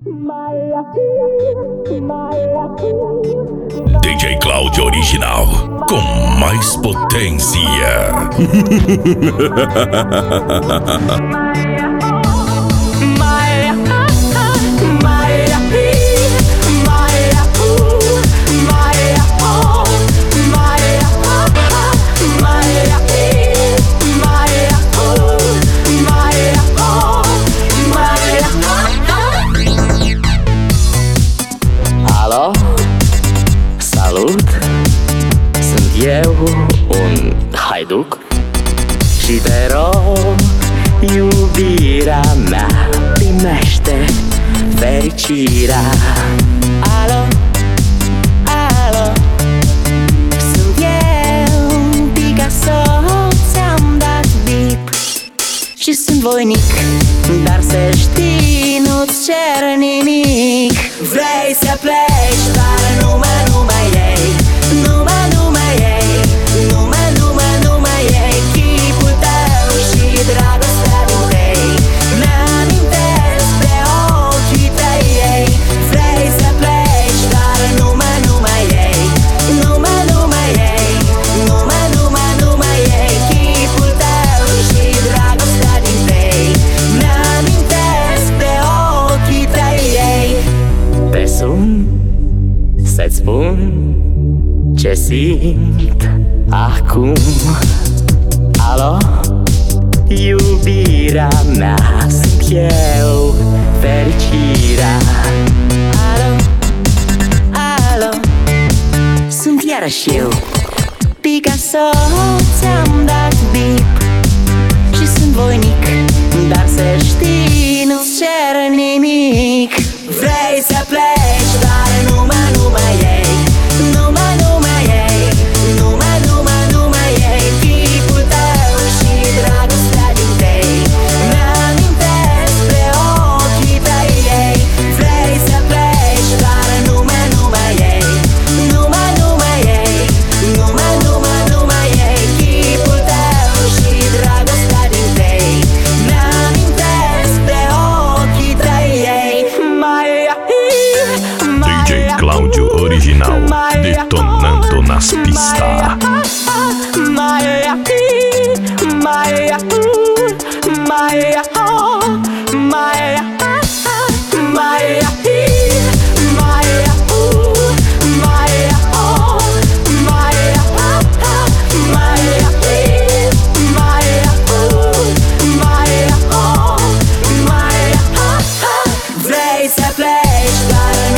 DJ Cláudio Original, com mais potência. Alo, salut! Sunt eu, un haiduc, și te rog, iubirea mea, primește fericirea. Alo, alo, sunt eu, Picasso, ți-am dat bip și sunt voinic, dar să știi, nu-ți cer nimic. Vrei să pleci, dar numai ei, numai ei, numai ei, chipul tău și dragostea din tei mi-amintesc de ochii tăi ei. Vrei să pleci, dar numai ei, numai ei, numai ei, chipul tău și dragostea din tei mi-amintesc de ochii tăi ei. Te sun să-ți spun ce simt acum. Alo, iubirea mea, sunt eu, fericirea. Alo, alo, sunt iarăși eu, Picasso, ți-am dat bip și sunt voinic, dar să știi, nu-ți cer nimic. Vrei să pleci, dar numai ei, numai ei, numai ei, chipul tău și dragostea din tei mi-amintesc de ochii tăi ei. Vrei să pleci, dar numai ei, numai ei, numai ei, chipul tău și dragostea din tei mi-amintesc de ochii tăi ei. DJ Cláudio Original, detonando nas pistas. Vrei să pleci, dar